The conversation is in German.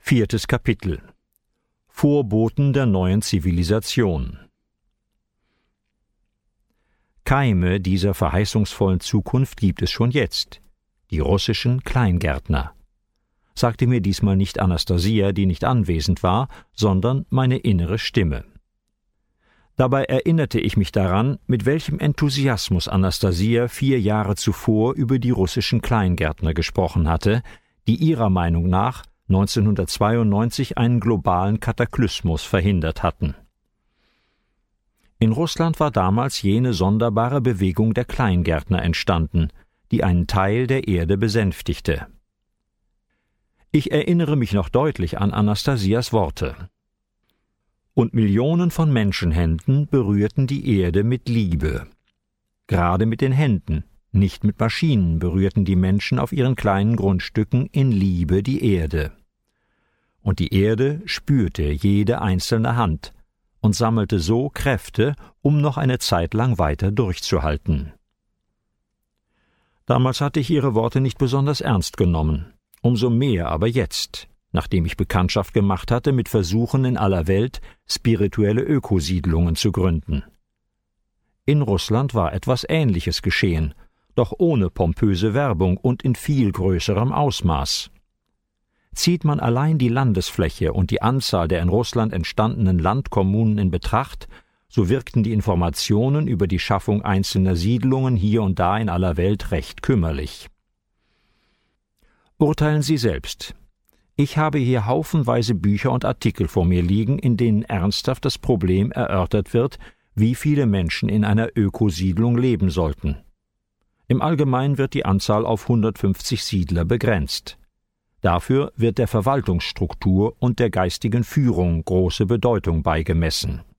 4. Kapitel Vorboten der neuen Zivilisation. Keime dieser verheißungsvollen Zukunft gibt es schon jetzt, die russischen Kleingärtner. Sagte mir diesmal nicht Anastasia, die nicht anwesend war, sondern meine innere Stimme. Dabei erinnerte ich mich daran, mit welchem Enthusiasmus Anastasia 4 Jahre zuvor über die russischen Kleingärtner gesprochen hatte, die ihrer Meinung nach 1992 einen globalen Kataklysmus verhindert hatten. In Russland war damals jene sonderbare Bewegung der Kleingärtner entstanden, die einen Teil der Erde besänftigte. Ich erinnere mich noch deutlich an Anastasias Worte. Und Millionen von Menschenhänden berührten die Erde mit Liebe. Gerade mit den Händen, nicht mit Maschinen, berührten die Menschen auf ihren kleinen Grundstücken in Liebe die Erde. Und die Erde spürte jede einzelne Hand und sammelte so Kräfte, um noch eine Zeit lang weiter durchzuhalten. Damals hatte ich ihre Worte nicht besonders ernst genommen, umso mehr aber jetzt, nachdem ich Bekanntschaft gemacht hatte mit Versuchen in aller Welt, spirituelle Ökosiedlungen zu gründen. In Russland war etwas Ähnliches geschehen, doch ohne pompöse Werbung und in viel größerem Ausmaß. Zieht man allein die Landesfläche und die Anzahl der in Russland entstandenen Landkommunen in Betracht, so wirkten die Informationen über die Schaffung einzelner Siedlungen hier und da in aller Welt recht kümmerlich. Urteilen Sie selbst. Ich habe hier haufenweise Bücher und Artikel vor mir liegen, in denen ernsthaft das Problem erörtert wird, wie viele Menschen in einer Ökosiedlung leben sollten. Im Allgemeinen wird die Anzahl auf 150 Siedler begrenzt. Dafür wird der Verwaltungsstruktur und der geistigen Führung große Bedeutung beigemessen.